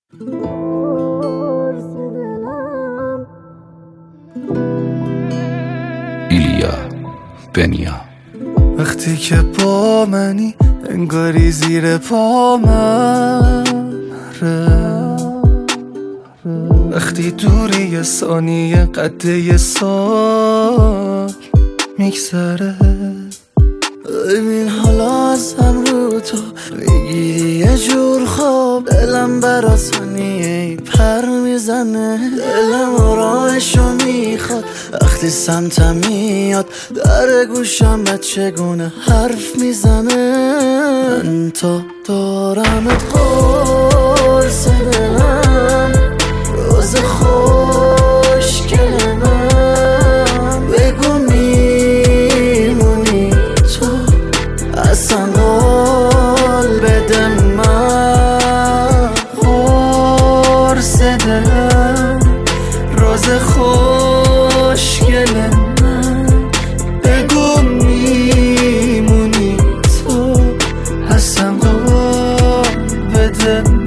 ایلیا بنیا. وقتی که با منی انگاری زیر پا من وقتی دوری یه ثانیه قد یه سال میگذره. ببین حالا ازم رو تو میگیری یه جور خواب، دلم برا ثانیه پر میزنه، دلم آرامشو میخواد وقتی سمتم میاد، در گوشم بچگونه حرف میزنه. من تا دارمت قرص دلم، روز خوشگل من، بگو میمونی تو اصلا قول بده من. قرص دلم، روز خوشگل من، بگو میمونی تو اصلا قول بده من.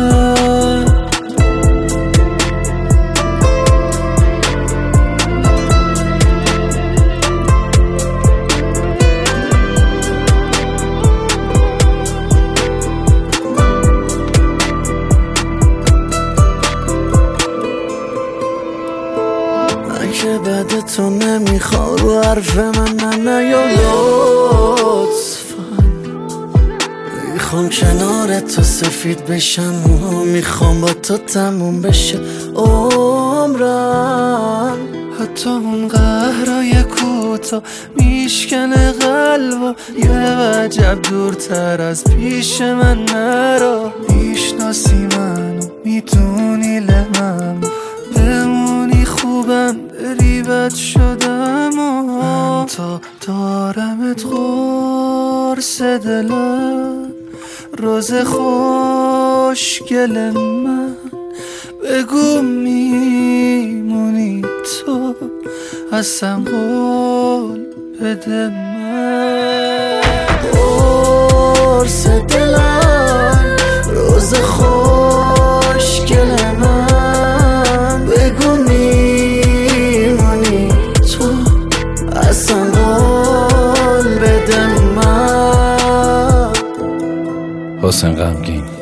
که بعد تو نمیخوام رو حرف من نیا لطفا، میخوام کنار تو سفید بشم و میخوام با تو تموم بشه عمرم. حتی اون قهرای کوتا میشکنه قلبا، یه وجب دورتر از پیش من نرا. میشناسی منو میدونی لمم، بمونی خوبم بری بد شدم. من تا دارمت قرص دلم، روز خوشگل من، بگو میمونی تو اصلا قول بده من. قرص دلم، روز خوشگل من، بگو میمونی تو اصلا قول بده من. حسین غمگین.